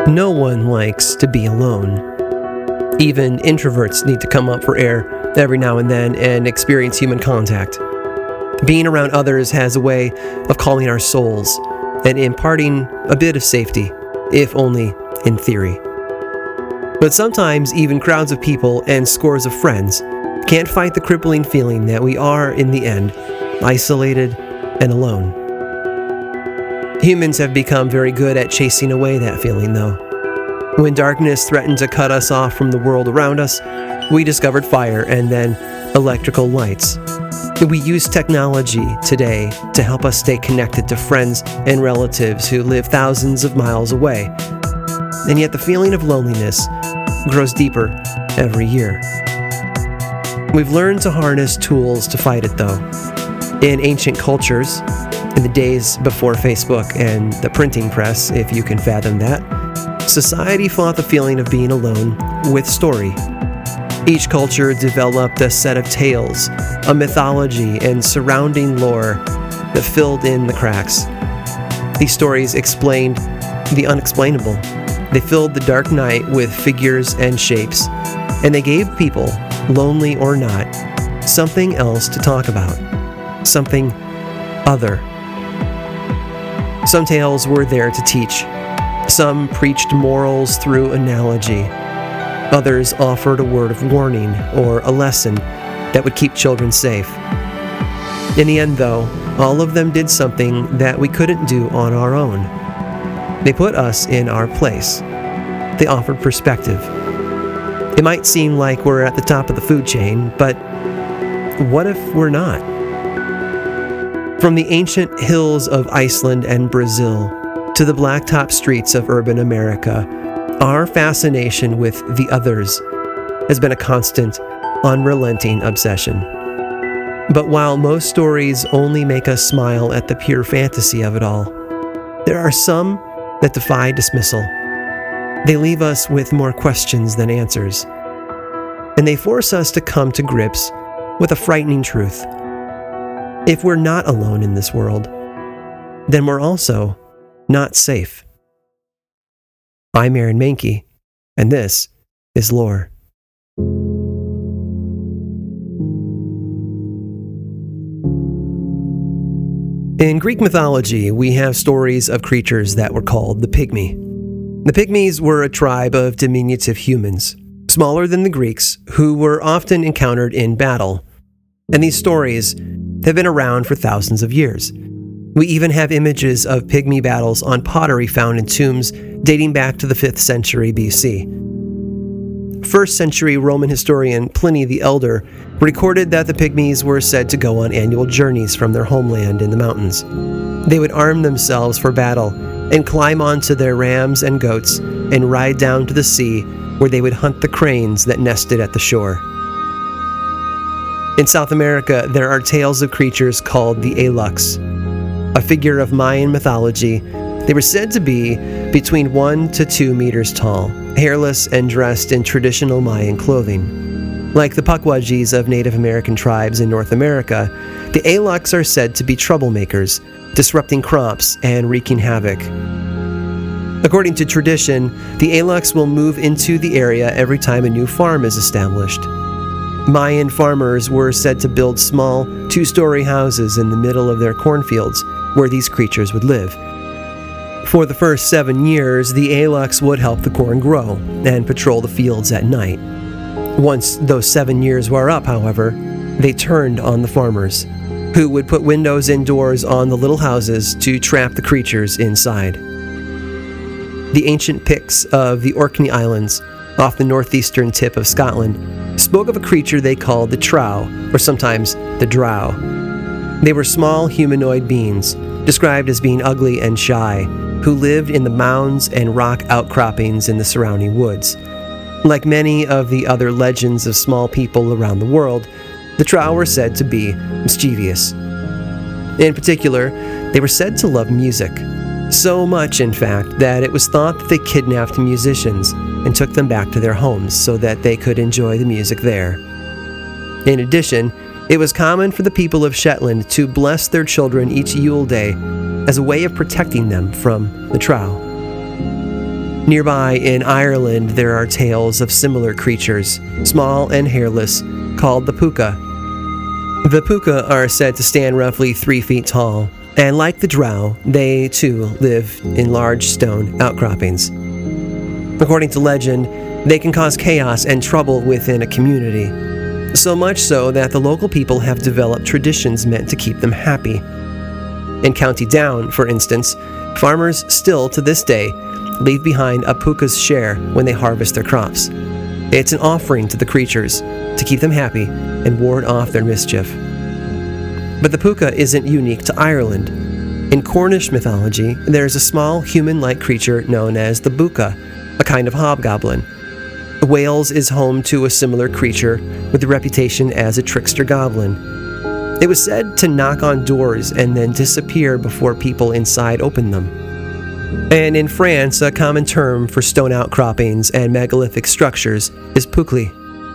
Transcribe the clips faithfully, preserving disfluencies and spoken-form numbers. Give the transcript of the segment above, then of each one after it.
No one likes to be alone. Even introverts need to come up for air every now and then and experience human contact. Being around others has a way of calming our souls and imparting a bit of safety, if only in theory. But sometimes even crowds of people and scores of friends can't fight the crippling feeling that we are, in the end, isolated and alone. Humans have become very good at chasing away that feeling, though. When darkness threatened to cut us off from the world around us, we discovered fire and then electrical lights. We use technology today to help us stay connected to friends and relatives who live thousands of miles away. And yet the feeling of loneliness grows deeper every year. We've learned to harness tools to fight it, though. In ancient cultures, in the days before Facebook and the printing press, if you can fathom that, society fought the feeling of being alone with story. Each culture developed a set of tales, a mythology, and surrounding lore that filled in the cracks. These stories explained the unexplainable. They filled the dark night with figures and shapes, and they gave people, lonely or not, something else to talk about, something other. Some tales were there to teach. Some preached morals through analogy. Others offered a word of warning or a lesson that would keep children safe. In the end, though, all of them did something that we couldn't do on our own. They put us in our place. They offered perspective. It might seem like we're at the top of the food chain, but what if we're not? From the ancient hills of Iceland and Brazil to the blacktop streets of urban America, our fascination with the others has been a constant, unrelenting obsession. But while most stories only make us smile at the pure fantasy of it all, there are some that defy dismissal. They leave us with more questions than answers, and they force us to come to grips with a frightening truth. If we're not alone in this world, then we're also not safe. I'm Aaron Mahnke, and this is Lore. In Greek mythology, we have stories of creatures that were called the Pygmy. The Pygmies were a tribe of diminutive humans, smaller than the Greeks, who were often encountered in battle. And these stories have been around for thousands of years. We even have images of Pygmy battles on pottery found in tombs dating back to the fifth century B C. First century Roman historian Pliny the Elder recorded that the Pygmies were said to go on annual journeys from their homeland in the mountains. They would arm themselves for battle and climb onto their rams and goats and ride down to the sea, where they would hunt the cranes that nested at the shore. In South America, there are tales of creatures called the Alux, a figure of Mayan mythology. They were said to be between one to two meters tall, hairless and dressed in traditional Mayan clothing. Like the Pukwudgies of Native American tribes in North America, the Alux are said to be troublemakers, disrupting crops and wreaking havoc. According to tradition, the Alux will move into the area every time a new farm is established. Mayan farmers were said to build small, two-story houses in the middle of their cornfields where these creatures would live. For the first seven years, the Alux would help the corn grow and patrol the fields at night. Once those seven years were up, however, they turned on the farmers, who would put windows and doors on the little houses to trap the creatures inside. The ancient Picts of the Orkney Islands, off the northeastern tip of Scotland, spoke of a creature they called the Trow, or sometimes the Drow. They were small humanoid beings, described as being ugly and shy, who lived in the mounds and rock outcroppings in the surrounding woods. Like many of the other legends of small people around the world, the Trow were said to be mischievous. In particular, they were said to love music. So much, in fact, that it was thought that they kidnapped musicians and took them back to their homes so that they could enjoy the music there. In addition, it was common for the people of Shetland to bless their children each Yule Day as a way of protecting them from the Trow. Nearby in Ireland, there are tales of similar creatures, small and hairless, called the puka. The puka are said to stand roughly three feet tall, and like the drow, they too live in large stone outcroppings. According to legend, they can cause chaos and trouble within a community, so much so that the local people have developed traditions meant to keep them happy. In County Down, for instance, farmers still to this day leave behind a puka's share when they harvest their crops. It's an offering to the creatures to keep them happy and ward off their mischief. But the puka isn't unique to Ireland. In Cornish mythology, there's a small human-like creature known as the buka, a kind of hobgoblin. Wales is home to a similar creature with a reputation as a trickster goblin. It was said to knock on doors and then disappear before people inside opened them. And in France, a common term for stone outcroppings and megalithic structures is pukli.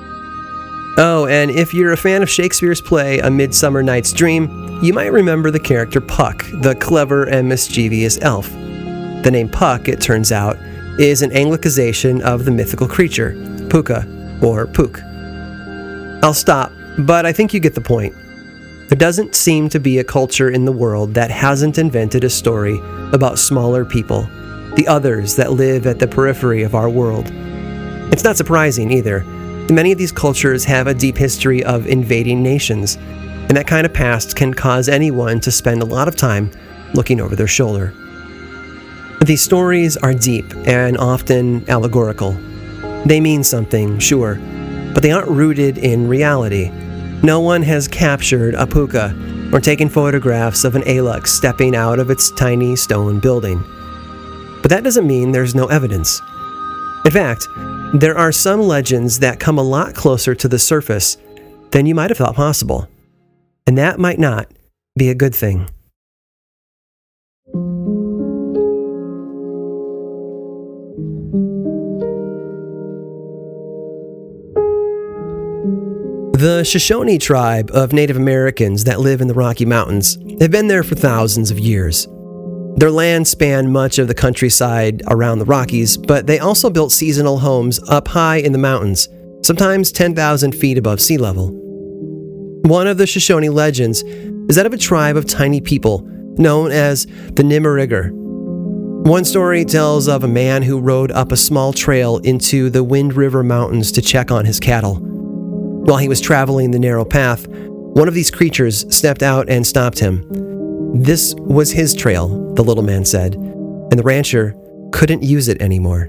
Oh, and if you're a fan of Shakespeare's play A Midsummer Night's Dream, you might remember the character Puck, the clever and mischievous elf. The name Puck, it turns out, is an anglicization of the mythical creature, puka, or puk. I'll stop, but I think you get the point. There doesn't seem to be a culture in the world that hasn't invented a story about smaller people, the others that live at the periphery of our world. It's not surprising either. Many of these cultures have a deep history of invading nations, and that kind of past can cause anyone to spend a lot of time looking over their shoulder. These stories are deep and often allegorical. They mean something, sure, but they aren't rooted in reality. No one has captured a puka or taken photographs of an Alux stepping out of its tiny stone building. But that doesn't mean there's no evidence. In fact, there are some legends that come a lot closer to the surface than you might have thought possible. And that might not be a good thing. The Shoshone tribe of Native Americans that live in the Rocky Mountains have been there for thousands of years. Their land spanned much of the countryside around the Rockies, but they also built seasonal homes up high in the mountains, sometimes ten thousand feet above sea level. One of the Shoshone legends is that of a tribe of tiny people known as the Nimmerigger. One story tells of a man who rode up a small trail into the Wind River Mountains to check on his cattle. While he was traveling the narrow path, one of these creatures stepped out and stopped him. This was his trail, the little man said, and the rancher couldn't use it anymore.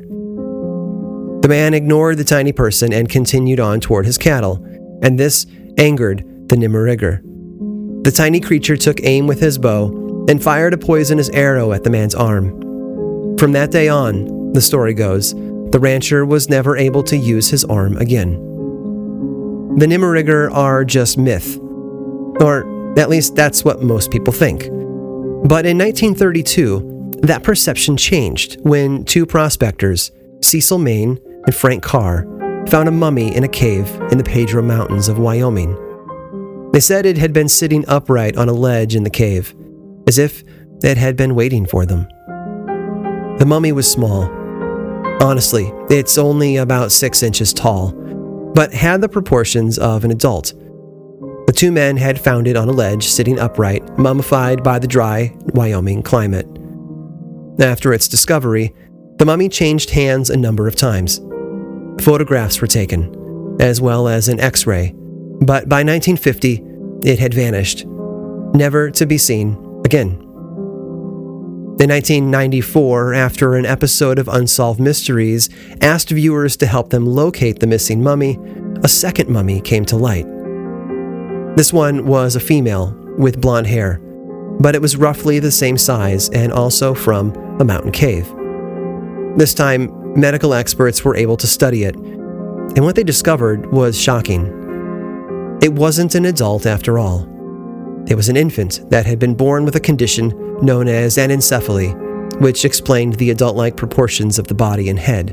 The man ignored the tiny person and continued on toward his cattle, and this angered the Nimmerigger. The tiny creature took aim with his bow and fired a poisonous arrow at the man's arm. From that day on, the story goes, the rancher was never able to use his arm again. The Nimmerigger are just myth, or at least that's what most people think. But in nineteen thirty-two, that perception changed when two prospectors, Cecil Main and Frank Carr, found a mummy in a cave in the Pedro Mountains of Wyoming. They said it had been sitting upright on a ledge in the cave, as if it had been waiting for them. The mummy was small. Honestly, it's only about six inches tall, but had the proportions of an adult. The two men had found it on a ledge, sitting upright, mummified by the dry Wyoming climate. After its discovery, the mummy changed hands a number of times. Photographs were taken, as well as an X-ray, but by nineteen fifty, it had vanished, never to be seen again. In nineteen ninety-four, after an episode of Unsolved Mysteries asked viewers to help them locate the missing mummy, a second mummy came to light. This one was a female with blonde hair, but it was roughly the same size and also from a mountain cave. This time, medical experts were able to study it, and what they discovered was shocking. It wasn't an adult after all. It was an infant that had been born with a condition known as anencephaly, which explained the adult-like proportions of the body and head.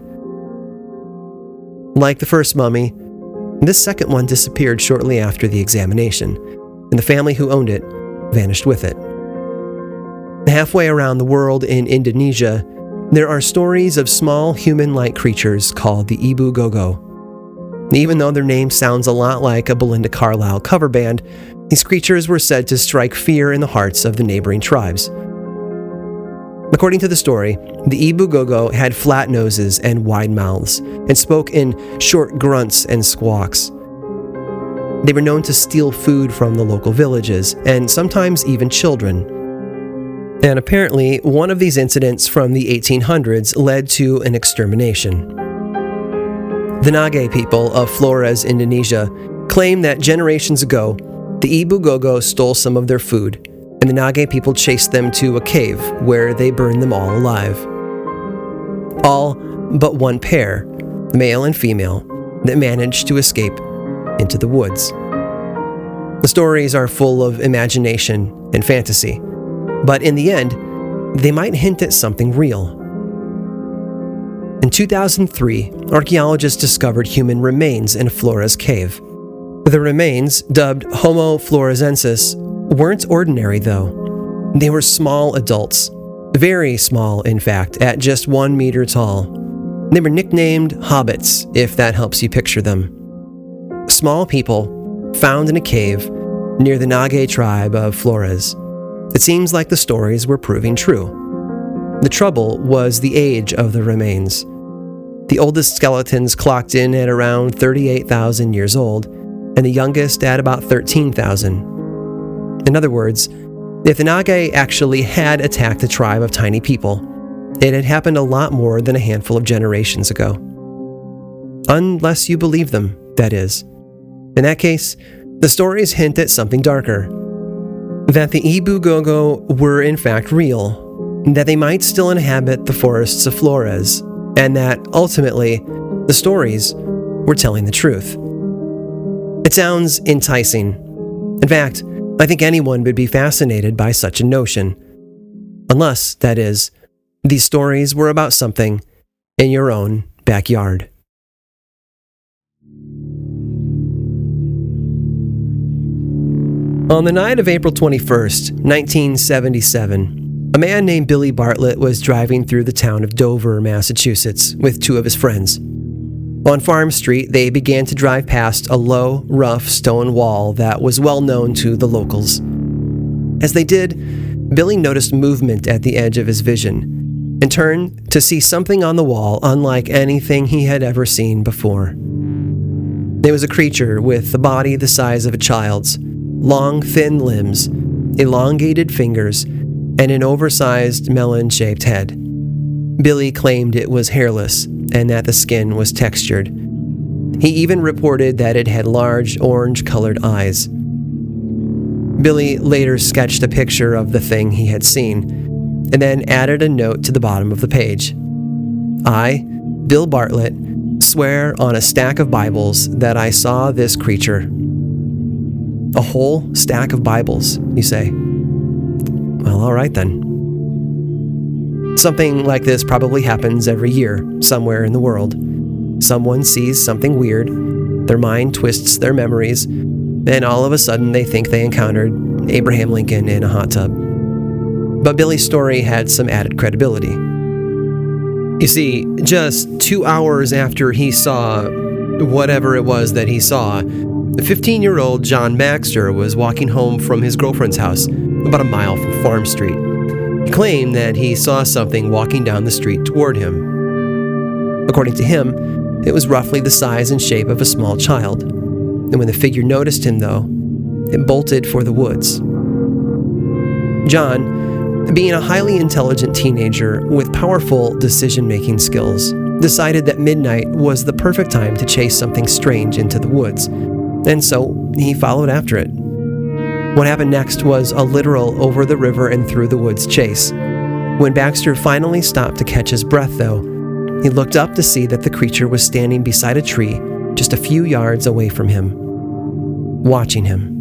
Like the first mummy, this second one disappeared shortly after the examination, and the family who owned it vanished with it. Halfway around the world in Indonesia, there are stories of small human-like creatures called the Ibu Gogo. Even though their name sounds a lot like a Belinda Carlisle cover band, these creatures were said to strike fear in the hearts of the neighboring tribes. According to the story, the Ibu Gogo had flat noses and wide mouths, and spoke in short grunts and squawks. They were known to steal food from the local villages, and sometimes even children. And apparently, one of these incidents from the eighteen hundreds led to an extermination. The Nage people of Flores, Indonesia, claim that generations ago, the Ibu Gogo stole some of their food, and the Nage people chased them to a cave where they burned them all alive. All but one pair, the male and female, that managed to escape into the woods. The stories are full of imagination and fantasy, but in the end, they might hint at something real. In two thousand three, archaeologists discovered human remains in a Flores cave. The remains, dubbed Homo floresensis, weren't ordinary though. They were small adults, very small in fact, at just one meter tall. They were nicknamed hobbits, if that helps you picture them. Small people found in a cave near the Nage tribe of Flores. It seems like the stories were proving true. The trouble was the age of the remains. The oldest skeletons clocked in at around thirty-eight thousand years old, and the youngest at about thirteen thousand. In other words, if the Nage actually had attacked the tribe of tiny people, it had happened a lot more than a handful of generations ago. Unless you believe them, that is. In that case, the stories hint at something darker. That the Ibu Gogo were in fact real, that they might still inhabit the forests of Flores, and that, ultimately, the stories were telling the truth. It sounds enticing. In fact, I think anyone would be fascinated by such a notion. Unless, that is, these stories were about something in your own backyard. On the night of April twenty-first, nineteen seventy-seven, a man named Billy Bartlett was driving through the town of Dover, Massachusetts, with two of his friends. On Farm Street, they began to drive past a low, rough stone wall that was well known to the locals. As they did, Billy noticed movement at the edge of his vision and turned to see something on the wall unlike anything he had ever seen before. It was a creature with a body the size of a child's, long, thin limbs, elongated fingers, and an oversized melon-shaped head. Billy claimed it was hairless and that the skin was textured. He even reported that it had large orange-colored eyes. Billy later sketched a picture of the thing he had seen, and then added a note to the bottom of the page. I, Bill Bartlett, swear on a stack of Bibles that I saw this creature. A whole stack of Bibles, you say? Well, all right then. Something like this probably happens every year, somewhere in the world. Someone sees something weird, their mind twists their memories, and all of a sudden they think they encountered Abraham Lincoln in a hot tub. But Billy's story had some added credibility. You see, just two hours after he saw whatever it was that he saw, fifteen-year-old John Baxter was walking home from his girlfriend's house, about a mile from Farm Street. He claimed that he saw something walking down the street toward him. According to him, it was roughly the size and shape of a small child. And when the figure noticed him, though, it bolted for the woods. John, being a highly intelligent teenager with powerful decision-making skills, decided that midnight was the perfect time to chase something strange into the woods, and so he followed after it. What happened next was a literal over-the-river and through-the-woods chase. When Baxter finally stopped to catch his breath, though, he looked up to see that the creature was standing beside a tree just a few yards away from him, watching him.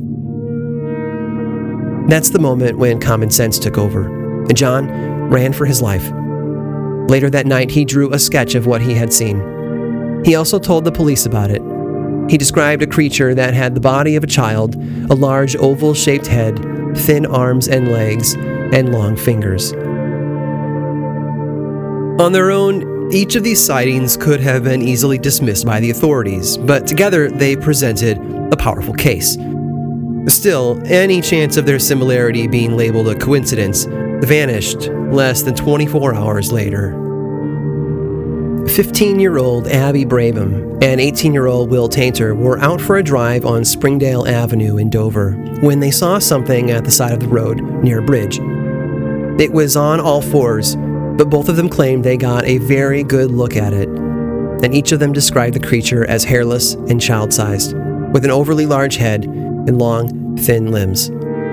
That's the moment when common sense took over, and John ran for his life. Later that night, he drew a sketch of what he had seen. He also told the police about it. He described a creature that had the body of a child, a large oval-shaped head, thin arms and legs, and long fingers. On their own, each of these sightings could have been easily dismissed by the authorities, but together they presented a powerful case. Still, any chance of their similarity being labeled a coincidence vanished less than twenty-four hours later. fifteen-year-old Abby Brabham and eighteen-year-old Will Tainter were out for a drive on Springdale Avenue in Dover when they saw something at the side of the road near a bridge. It was on all fours, but both of them claimed they got a very good look at it, and each of them described the creature as hairless and child-sized, with an overly large head and long, thin limbs.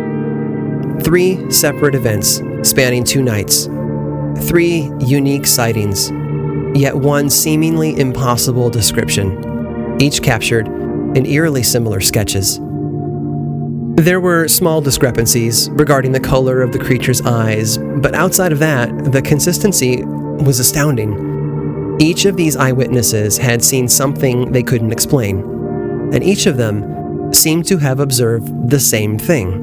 Three separate events spanning two nights. Three unique sightings, yet one seemingly impossible description, each captured in eerily similar sketches. There were small discrepancies regarding the color of the creature's eyes, but outside of that, the consistency was astounding. Each of these eyewitnesses had seen something they couldn't explain, and each of them seemed to have observed the same thing.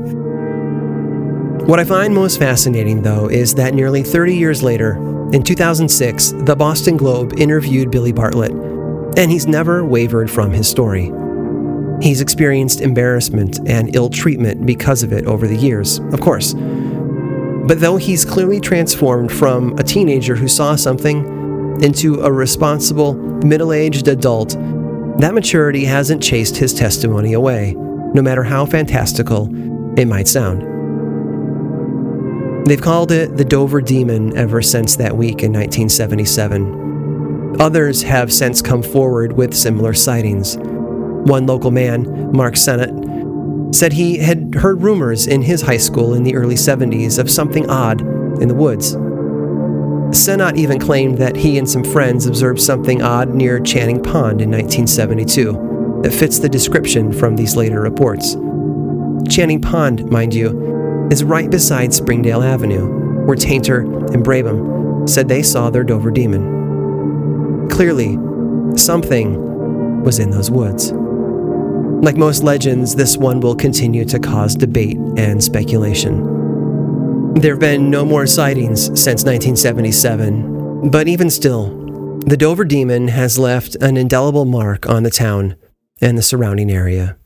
What I find most fascinating, though, is that nearly thirty years later, in two thousand six, the Boston Globe interviewed Billy Bartlett, and he's never wavered from his story. He's experienced embarrassment and ill treatment because of it over the years, of course. But though he's clearly transformed from a teenager who saw something into a responsible, middle-aged adult, that maturity hasn't chased his testimony away, no matter how fantastical it might sound. They've called it the Dover Demon ever since that week in nineteen seventy-seven. Others have since come forward with similar sightings. One local man, Mark Sennett, said he had heard rumors in his high school in the early seventies of something odd in the woods. Sennett even claimed that he and some friends observed something odd near Channing Pond in nineteen seventy-two that fits the description from these later reports. Channing Pond, mind you, is right beside Springdale Avenue, where Tainter and Brabham said they saw their Dover Demon. Clearly, something was in those woods. Like most legends, this one will continue to cause debate and speculation. There have been no more sightings since nineteen seventy-seven, but even still, the Dover Demon has left an indelible mark on the town and the surrounding area.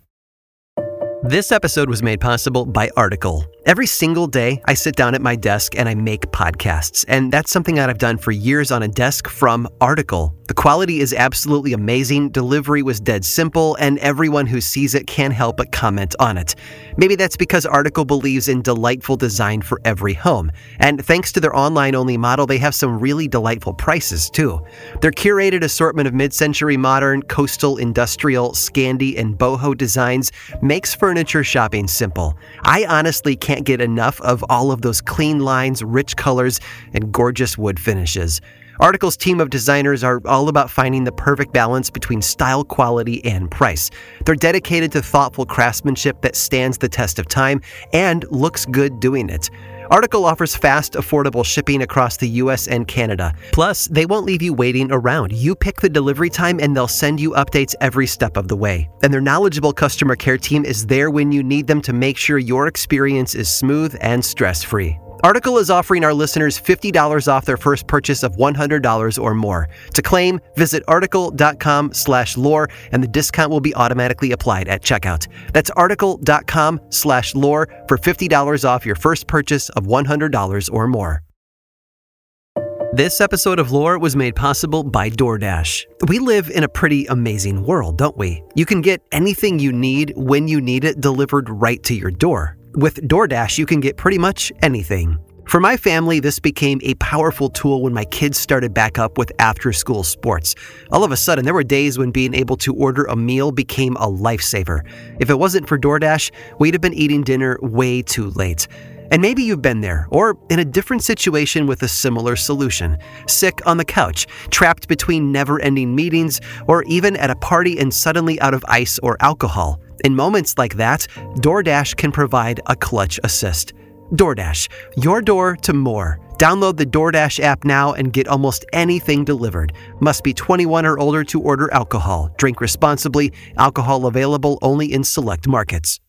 This episode was made possible by Article. Every single day, I sit down at my desk and I make podcasts, and that's something that I've done for years on a desk from Article. The quality is absolutely amazing, delivery was dead simple, and everyone who sees it can't help but comment on it. Maybe that's because Article believes in delightful design for every home, and thanks to their online-only model, they have some really delightful prices, too. Their curated assortment of mid-century modern, coastal, industrial, Scandi, and boho designs makes furniture shopping simple. I honestly can't get enough of all of those clean lines, rich colors, and gorgeous wood finishes. Article's team of designers are all about finding the perfect balance between style, quality, and price. They're dedicated to thoughtful craftsmanship that stands the test of time and looks good doing it. Article offers fast, affordable shipping across the U S and Canada. Plus, they won't leave you waiting around. You pick the delivery time and they'll send you updates every step of the way. And their knowledgeable customer care team is there when you need them to make sure your experience is smooth and stress-free. Article is offering our listeners fifty dollars off their first purchase of one hundred dollars or more. To claim, visit article.com slash lore and the discount will be automatically applied at checkout. That's article.com slash lore for fifty dollars off your first purchase of one hundred dollars or more. This episode of Lore was made possible by DoorDash. We live in a pretty amazing world, don't we? You can get anything you need when you need it delivered right to your door. With DoorDash, you can get pretty much anything. For my family, this became a powerful tool when my kids started back up with after-school sports. All of a sudden, there were days when being able to order a meal became a lifesaver. If it wasn't for DoorDash, we'd have been eating dinner way too late. And maybe you've been there, or in a different situation with a similar solution. Sick on the couch, trapped between never-ending meetings, or even at a party and suddenly out of ice or alcohol. In moments like that, DoorDash can provide a clutch assist. DoorDash, your door to more. Download the DoorDash app now and get almost anything delivered. Must be twenty-one or older to order alcohol. Drink responsibly. Alcohol available only in select markets.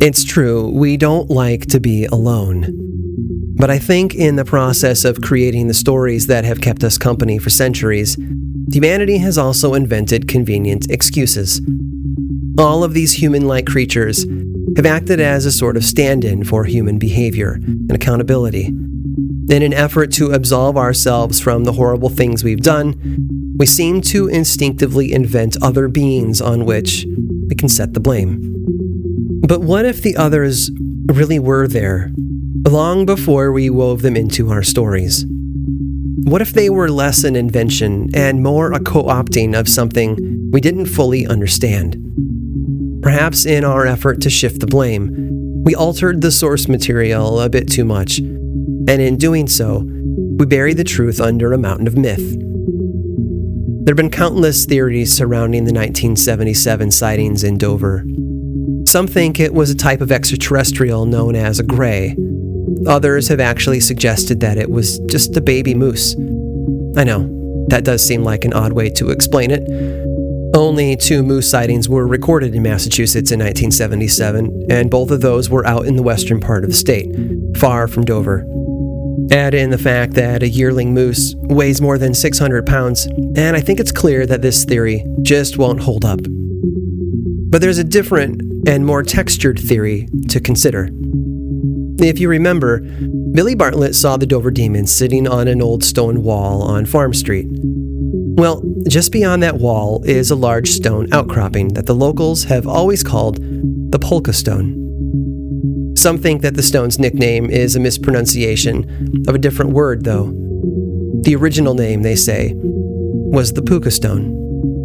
It's true, we don't like to be alone. But I think in the process of creating the stories that have kept us company for centuries, humanity has also invented convenient excuses. All of these human-like creatures have acted as a sort of stand-in for human behavior and accountability. In an effort to absolve ourselves from the horrible things we've done, we seem to instinctively invent other beings on which we can set the blame. But what if the others really were there, long before we wove them into our stories? What if they were less an invention and more a co-opting of something we didn't fully understand? Perhaps in our effort to shift the blame, we altered the source material a bit too much, and in doing so, we buried the truth under a mountain of myth. There have been countless theories surrounding the nineteen seventy-seven sightings in Dover. Some think it was a type of extraterrestrial known as a gray. Others have actually suggested that it was just a baby moose. I know, that does seem like an odd way to explain it. Only two moose sightings were recorded in Massachusetts in nineteen seventy-seven, and both of those were out in the western part of the state, far from Dover. Add in the fact that a yearling moose weighs more than six hundred pounds, and I think it's clear that this theory just won't hold up. But there's a different and more textured theory to consider. If you remember, Billy Bartlett saw the Dover Demon sitting on an old stone wall on Farm Street. Well, just beyond that wall is a large stone outcropping that the locals have always called the Polka Stone. Some think that the stone's nickname is a mispronunciation of a different word, though. The original name, they say, was the Puka Stone.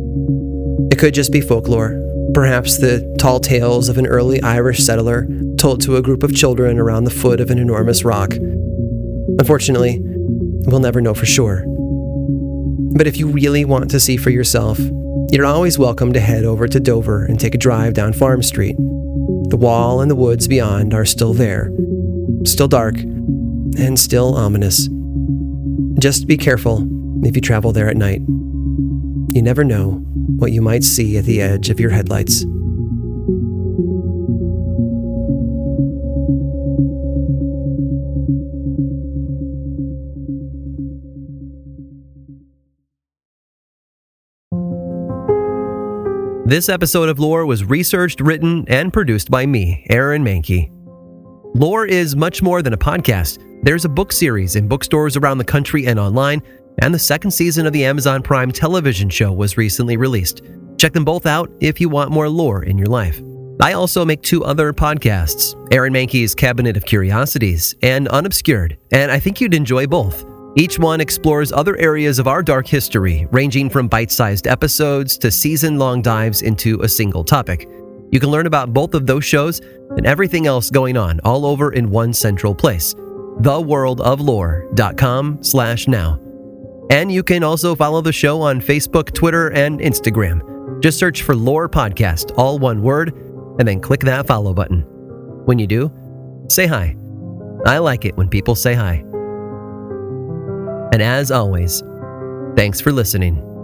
It could just be folklore, perhaps the tall tales of an early Irish settler told to a group of children around the foot of an enormous rock. Unfortunately, we'll never know for sure. But if you really want to see for yourself, you're always welcome to head over to Dover and take a drive down Farm Street. The wall and the woods beyond are still there, still dark, and still ominous. Just be careful if you travel there at night. You never know what you might see at the edge of your headlights. This episode of Lore was researched, written, and produced by me, Aaron Mahnke. Lore is much more than a podcast. There's a book series in bookstores around the country and online, and the second season of the Amazon Prime television show was recently released. Check them both out if you want more lore in your life. I also make two other podcasts, Aaron Mahnke's Cabinet of Curiosities and Unobscured, and I think you'd enjoy both. Each one explores other areas of our dark history, ranging from bite-sized episodes to season-long dives into a single topic. You can learn about both of those shows and everything else going on all over in one central place, the world of lore dot com slash now. And you can also follow the show on Facebook, Twitter, and Instagram. Just search for Lore Podcast, all one word, and then click that follow button. When you do, say hi. I like it when people say hi. And as always, thanks for listening.